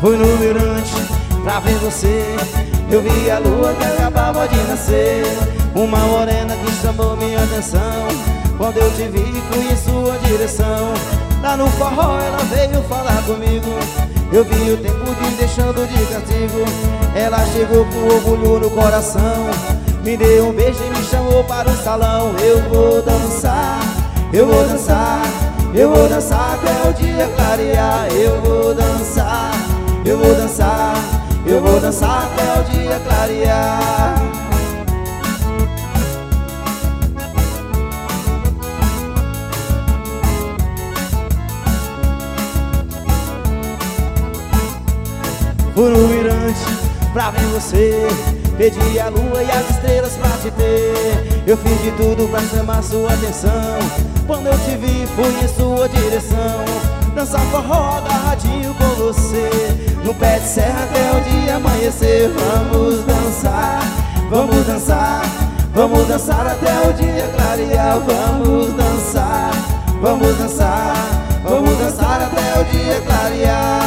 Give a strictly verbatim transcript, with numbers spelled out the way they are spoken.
Fui no mirante pra ver você. Eu vi a lua que acabava de nascer. Uma morena que chamou minha atenção. Quando eu te vi, fui em sua direção. Lá no forró ela veio falar comigo. Eu vi o tempo de deixando de castigo. Ela chegou com orgulho no coração. Me deu um beijo e me chamou para o salão. Eu vou dançar, eu vou dançar, eu vou dançar até o dia clarear. Eu vou dançar, eu vou dançar, eu vou dançar até o dia clarear. Fui no mirante pra ver você. Pedi a lua e as estrelas pra te ter. Eu fiz de tudo pra chamar sua atenção. Quando eu te vi, fui em sua direção. Dançar forró agarradinho com você, no pé de serra até o dia amanhecer. Vamos dançar, vamos dançar, vamos dançar até o dia clarear. Vamos dançar, vamos dançar, vamos dançar até o dia clarear.